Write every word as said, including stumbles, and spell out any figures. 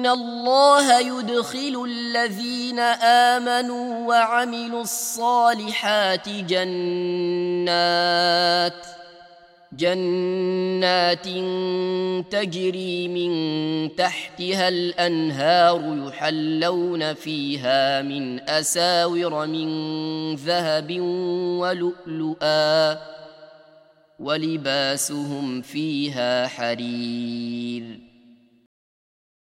إن الله يدخل الذين آمنوا وعملوا الصالحات جنات جنات تجري من تحتها الأنهار يحلون فيها من أساور من ذهب ولؤلؤا ولباسهم فيها حرير